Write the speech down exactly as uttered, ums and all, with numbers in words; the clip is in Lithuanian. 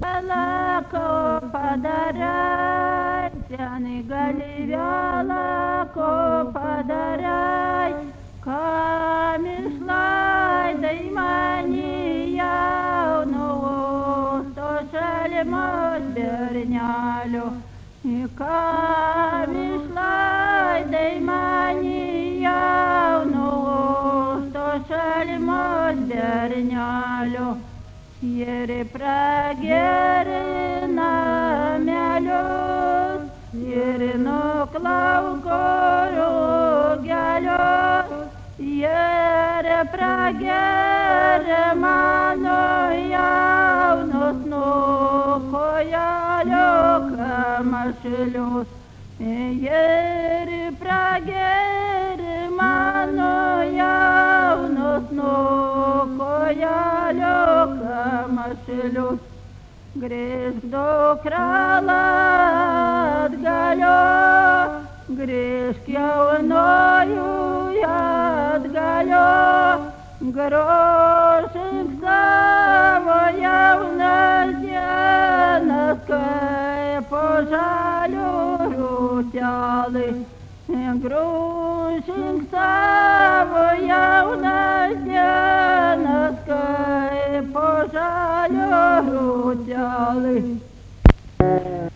Велико подарай, сяни галівялако подарай, камінь шлай, дай мені явного, сто шельмо збернялю. І камінь шлай, дай мені явного, сто шельмо збернялю. Yeri prageri na melius, yeri nuklau koru gelius, yeri prageri mano jaunus nukojaliu kamašilius, yeri prageri mano jaunus nukojaliu kamašilius. Grįžk dukrala atgalio, grįžk jaunoju atgalio, grožink savo jaunas dienas, kaip po žalių rūtelį. Grožink savo jaunas dienas, kaip po žalių rūtelį.